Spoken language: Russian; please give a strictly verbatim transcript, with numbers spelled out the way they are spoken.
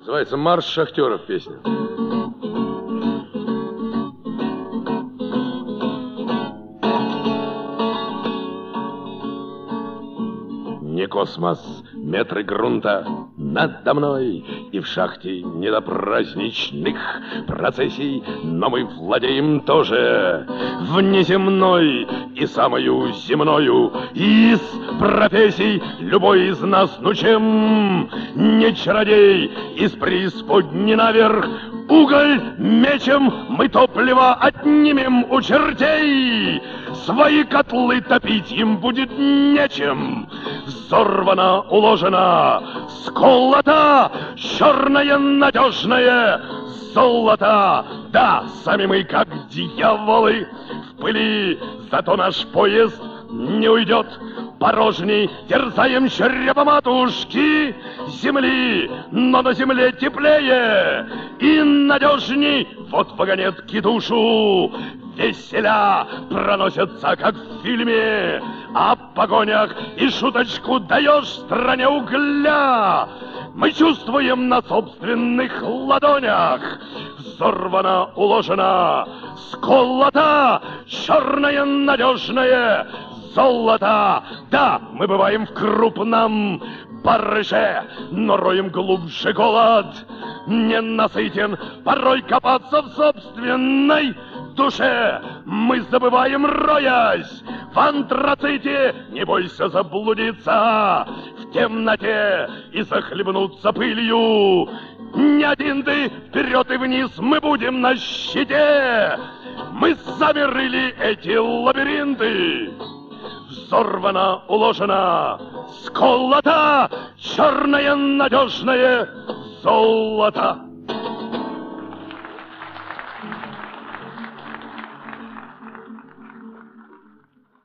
Называется «Марш шахтеров» песня. Не космос, метры грунта надо мной, и в шахте не до праздничных процессий, но мы владеем тоже внеземной и самою земною из профессий. Любой из нас, ну чем не чародей, из преисподней наверх уголь мечем мы топливо отнимем у чертей. Свои котлы топить им будет нечем. Взорвано, уложено, сколото черное надежное золото. Да, сами мы как дьяволы в пыли, зато наш поезд не уйдет порожней. Терзаем чрево матушки земли, но на земле теплее и надежней. Вот вагонетки душу веселя проносятся, как в фильме о погонях, и шуточку даешь стране угля. Мы чувствуем на собственных ладонях. Взорвано, уложено, сколото черное надежное золото. Да, мы бываем в крупном барыше, но роем глубже голод не насытен. Порой копаться в собственной душе мы забываем, роясь в антраците. Не бойся заблудиться в темноте и захлебнуться пылью. Не один ты, вперед и вниз мы будем на щите. Мы замерли эти лабиринты. Взорвано, уложено, сколото черное надежное золото.